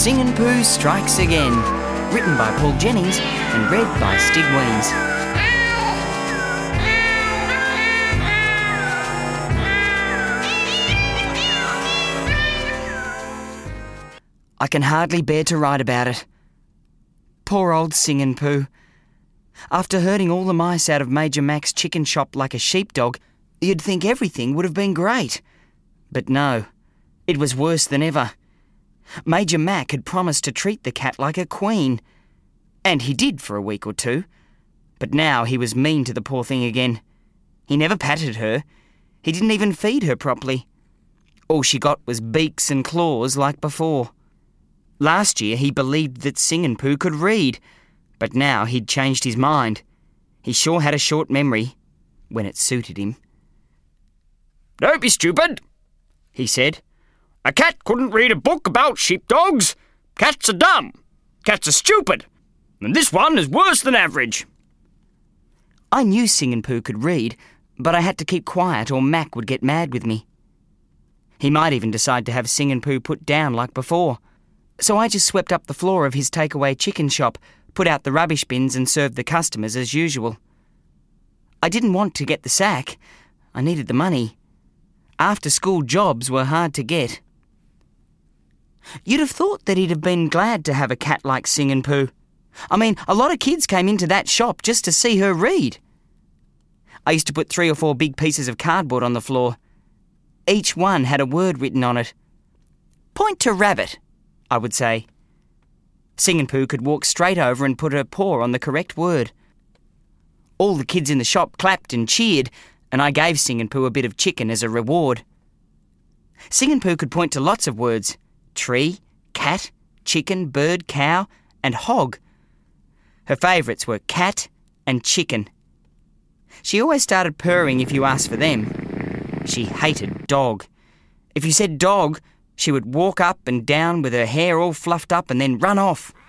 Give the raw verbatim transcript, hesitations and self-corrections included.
Singin' Pooh Strikes Again, written by Paul Jennings and read by Stig Weens. I can hardly bear to write about it. Poor old Singin' Pooh. After herding all the mice out of Major Mac's chicken shop like a sheepdog, you'd think everything would have been great. But no, it was worse than ever. Major Mac had promised to treat the cat like a queen. And he did for a week or two. But now he was mean to the poor thing again. He never patted her. He didn't even feed her properly. All she got was beaks and claws like before. Last year he believed that Singin' Pooh could read, but now he'd changed his mind. He sure had a short memory, when it suited him. "Don't be stupid," he said. "A cat couldn't read a book about sheepdogs. Cats are dumb. Cats are stupid. And this one is worse than average." I knew Singin' Pooh could read, but I had to keep quiet or Mac would get mad with me. He might even decide to have Singin' Pooh put down like before. So I just swept up the floor of his takeaway chicken shop, put out the rubbish bins and served the customers as usual. I didn't want to get the sack. I needed the money. After-school jobs were hard to get. You'd have thought that he'd have been glad to have a cat like Singin' Pooh. I mean, a lot of kids came into that shop just to see her read. I used to put three or four big pieces of cardboard on the floor. Each one had a word written on it. "Point to rabbit," I would say. Singin' Pooh could walk straight over and put her paw on the correct word. All the kids in the shop clapped and cheered, and I gave Singin' Pooh a bit of chicken as a reward. Singin' Pooh could point to lots of words: tree, cat, chicken, bird, cow, and hog. Her favourites were cat and chicken. She always started purring if you asked for them. She hated dog. If you said dog, she would walk up and down with her hair all fluffed up and then run off.